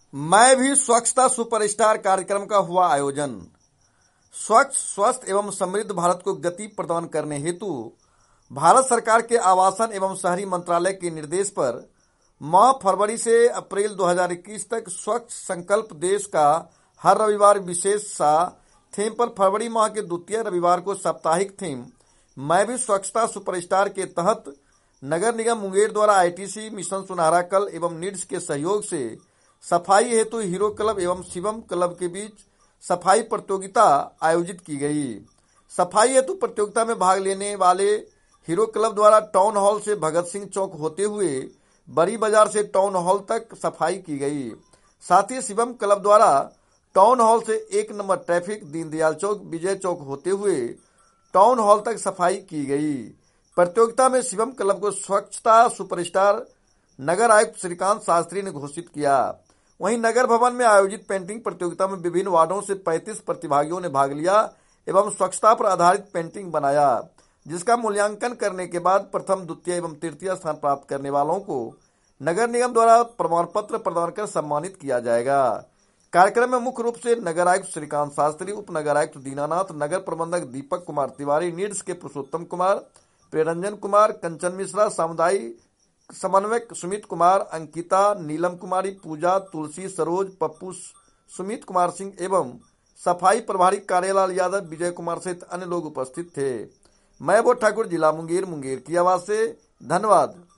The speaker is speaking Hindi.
मैं भी स्वच्छता सुपरस्टार कार्यक्रम का हुआ आयोजन। स्वच्छ, स्वस्थ एवं समृद्ध भारत को गति प्रदान करने हेतु भारत सरकार के आवासन एवं शहरी मंत्रालय के निर्देश पर माह फरवरी से अप्रैल 2021 तक स्वच्छ संकल्प देश का हर रविवार विशेष सा थीम पर फरवरी माह के द्वितीय रविवार को साप्ताहिक थीम मैं भी स्वच्छता सुपरस्टार के तहत नगर निगम मुंगेर द्वारा आईटीसी, मिशन सुनहरा कल एवं नीड्स के सहयोग से सफाई हेतु हीरो क्लब एवं शिवम क्लब के बीच सफाई प्रतियोगिता आयोजित की गई। सफाई हेतु प्रतियोगिता में भाग लेने वाले हीरो क्लब द्वारा टाउन हॉल से भगत सिंह चौक होते हुए बड़ी बाजार से टाउन हॉल तक सफाई की गई। साथ ही शिवम क्लब द्वारा टाउन हॉल से 1 नंबर ट्रैफिक, दीनदयाल चौक, विजय चौक होते हुए टाउन हॉल तक सफाई की गई। प्रतियोगिता में शिवम क्लब को स्वच्छता सुपरस्टार नगर आयुक्त श्रीकांत शास्त्री ने घोषित किया। वहीं नगर भवन में आयोजित पेंटिंग प्रतियोगिता में विभिन्न वार्डों से 35 प्रतिभागियों ने भाग लिया एवं स्वच्छता पर आधारित पेंटिंग बनाया, जिसका मूल्यांकन करने के बाद प्रथम, द्वितीय एवं तृतीय स्थान प्राप्त करने वालों को नगर निगम द्वारा प्रमाण पत्र प्रदान कर सम्मानित किया जाएगा। कार्यक्रम में मुख्य रूप से नगर आयुक्त श्रीकांत शास्त्री, उप नगर आयुक्त दीनानाथ, नगर प्रबंधक दीपक कुमार तिवारी, नीड्स के पुरुषोत्तम कुमार, प्रियरंजन कुमार, कंचन मिश्रा, सामुदायिक समन्वयक सुमित कुमार, अंकिता, नीलम कुमारी, पूजा, तुलसी, सरोज, पप्पू, सुमित कुमार सिंह एवं सफाई प्रभारी कार्यलाल यादव, विजय कुमार सहित अन्य लोग उपस्थित थे। मैं वो ठाकुर, जिला मुंगेर की आवाज से, धन्यवाद।